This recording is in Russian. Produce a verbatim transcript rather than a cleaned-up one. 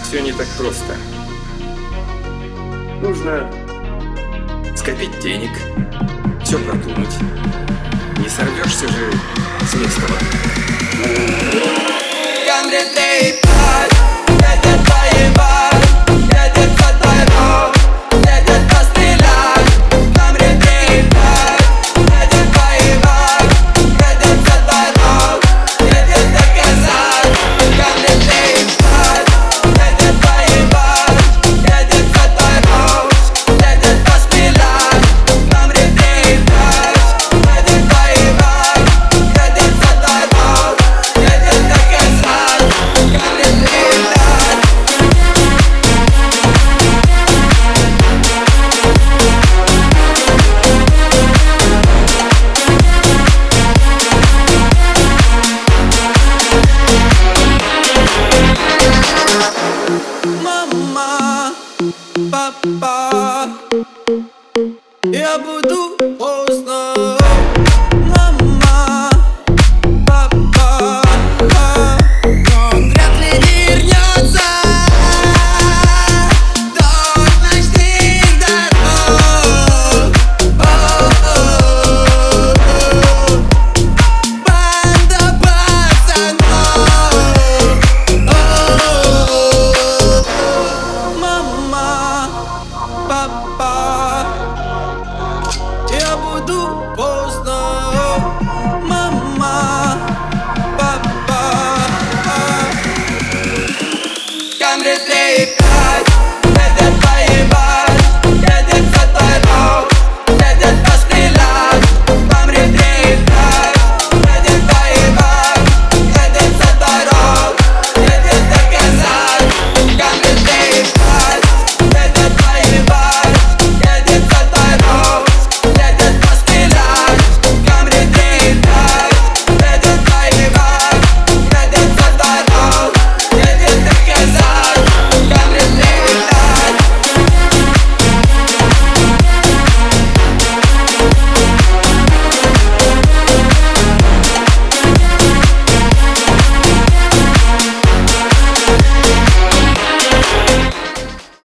Все не так просто. Нужно скопить денег, все продумать. Не сорвешься же с места. Папа, я буду поздно. Мама, папа, но он вряд ли вернется до ночных дорог. Банда пацанов. Мама, папа, я буду поздно. Мама, папа, Камри